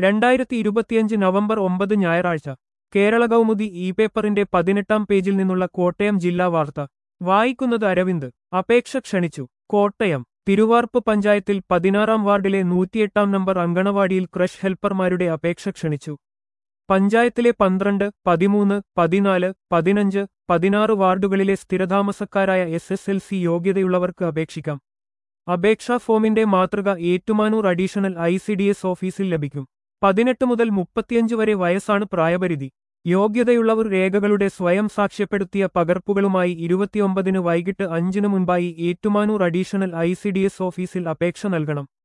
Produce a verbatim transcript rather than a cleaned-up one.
രണ്ടായിരത്തി ഇരുപത്തിയഞ്ച് നവംബർ ഒമ്പത് ഞായറാഴ്ച കേരള കൗമുദി ഇ പേപ്പറിന്റെ പതിനെട്ടാം പേജിൽ നിന്നുള്ള കോട്ടയം ജില്ലാ വാർത്ത വായിക്കുന്നത് അരവിന്ദ്. അപേക്ഷ ക്ഷണിച്ചു. കോട്ടയം തിരുവാർപ്പ് പഞ്ചായത്തിൽ പതിനാറാം വാർഡിലെ നൂറ്റിയെട്ടാം നമ്പർ അങ്കണവാടിയിൽ ക്രഷ് ഹെൽപ്പർമാരുടെ അപേക്ഷ ക്ഷണിച്ചു. പഞ്ചായത്തിലെ പന്ത്രണ്ട്, പതിമൂന്ന്, പതിനാല്, പതിനഞ്ച്, പതിനാറ് വാർഡുകളിലെ സ്ഥിരതാമസക്കാരായ എസ് എസ് എൽ സി യോഗ്യതയുള്ളവർക്ക് അപേക്ഷിക്കാം. അപേക്ഷാ ഫോമിന്റെ മാതൃക Ettumanoor additional I C D S ഓഫീസിൽ ലഭിക്കും. പതിനെട്ട് മുതൽ മുപ്പത്തിയഞ്ച് വരെ വയസ്സാണ് പ്രായപരിധി. യോഗ്യതയുള്ളവർ രേഖകളുടെ സ്വയം സാക്ഷ്യപ്പെടുത്തിയ പകർപ്പുകളുമായി ഇരുപത്തിയൊമ്പതിന് വൈകിട്ട് അഞ്ചിന് മുൻപായി Ettumanoor additional I C D S ഓഫീസിൽ അപേക്ഷ നൽകണം.